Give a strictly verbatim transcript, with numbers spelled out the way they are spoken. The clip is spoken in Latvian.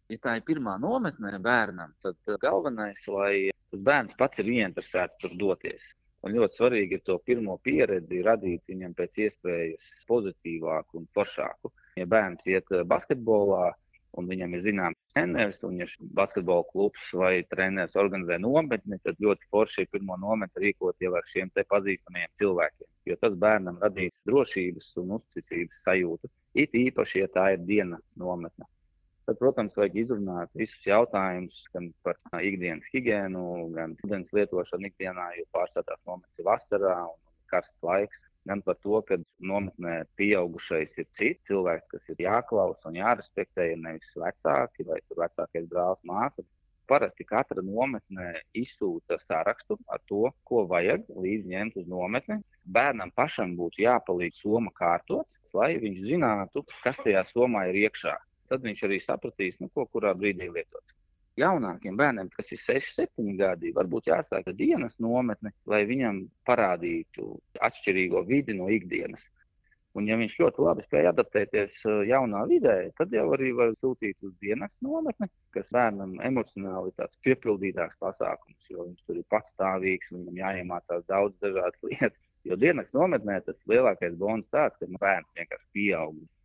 Ja tā ir pirmā nometnē bērnam, tad galvenais, lai bērns pats ir ieinteresēts tur doties. Un ļoti svarīgi ir to pirmo pieredzi radīt viņam pēc iespējas pozitīvāku un foršāku. Ja bērns iet basketbolā un viņam ir zināms treneris, un ja basketbola klubs vai treneris organizē nometni, tad ļoti forši ir pirmo nometni rīkot jau ar šiem te pazīstamiem cilvēkiem, jo tas bērnam radīs drošības un uzticības sajūtu. It īpaši, ja tā ir dienas nometne. Tad, protams, vajag izrunāt visus jautājumus gan par ikdienas higiēnu, gan ūdens lietošanu ikdienā, jo pārsvarā tās nometnes ir vasarā un karsts laiks. Gan par to, ka nometnē pieaugušais ir cits cilvēks, kas ir jāklausa un jārespektē, ir nevis vecāki vai vecākais brālis, māsa. Parasti katra nometnē izsūta sarakstu ar to, ko vajag līdzi ņemt uz nometni. Bērnam pašam būtu jāpalīdz soma kārtot, lai viņš zinātu, kas tajā somā ir iekšā. Tad viņš arī sapratīs, nu, ko kurā brīdī lietot. Jaunākiem bērniem, kas ir seši, septiņi gadi, varbūt jāsāk ar dienas nometni, lai viņam parādītu atšķirīgo vidi no ikdienas. Un ja viņš ļoti labi spēj adaptēties jaunā vidē, tad jau arī var sūtīt uz dienas nometni, kas bērnam emocionāli tāds piepildītāks pasākums, jo viņš tur ir patstāvīgs, viņam jāiemācās daudz dažādas lietas. Jo dienas nometnē tas lielākais bonus tāds, ka bērns vienkārši pieaug.